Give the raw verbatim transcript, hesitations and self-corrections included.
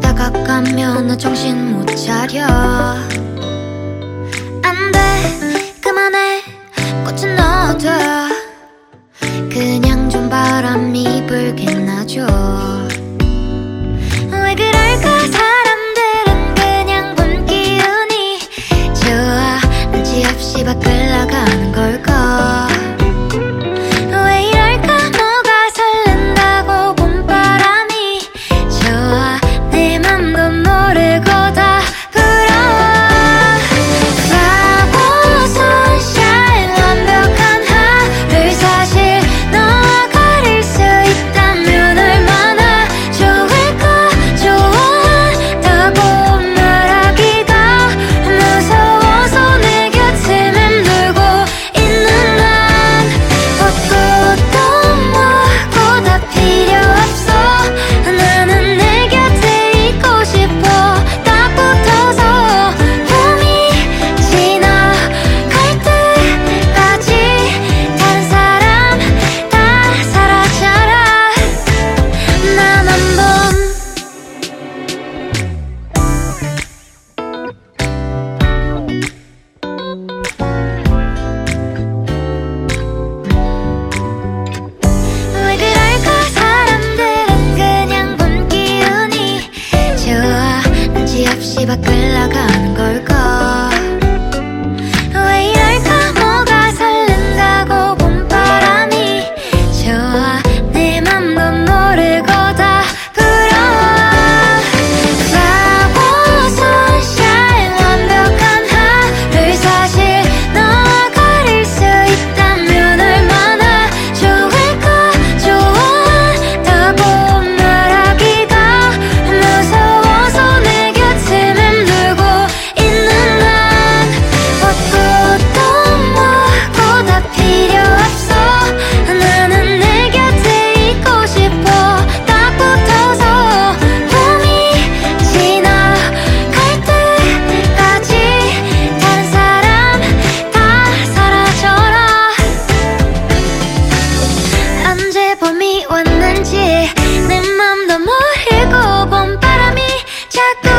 다가가면 나 정신 못 차려. 안 돼, 그만해, 꽃은 넣어둬. 그냥 좀 바람이 불긴 하죠. 왜 그럴까 사람들은 그냥 본 기운이 좋아. 눈치 없이 밖을 나가는 걸까. 왜 이럴까 뭐가 설렌다고 봄바람이 좋아. 내 맘도 모르고 다 부러워. Flower sunshine 완벽한 하루를 사실 너와 가릴 수 있다면 얼마나 좋을까. 좋아한다고 말하기가 무서워서 내 곁에 맴돌고 있는 난 꽃도 뭐고 다 필요 없어. 나는 내 곁에 있고 싶어. 딱 붙어서 봄이 지나갈 때까지 다른 사람 다 사라져라. 나만 봄. 왜 그럴까 사람들은 그냥 본 기운이 좋아. 눈치 없이 밖을 나가는 걸까. 왜 이럴까 뭐가 설렌다고 봄바람이 좋아. 내 맘도 모르고 다 부러워. Flower sunshine 완벽한 하루를 사실 너와 가릴 수 있다면 얼마나 좋을까. 좋아한다고 말하기가 무서워서 내 곁에 맴돌고 있는 난 꽃도 뭐고 다 필요 없어. 나는 내 곁에 있고 싶어. 딱 붙어서 봄이 지나갈 때까지 다른 사람 다 사라져라. 언제 봄이 왔는지 내 맘도 모르고 봄바람이 자꾸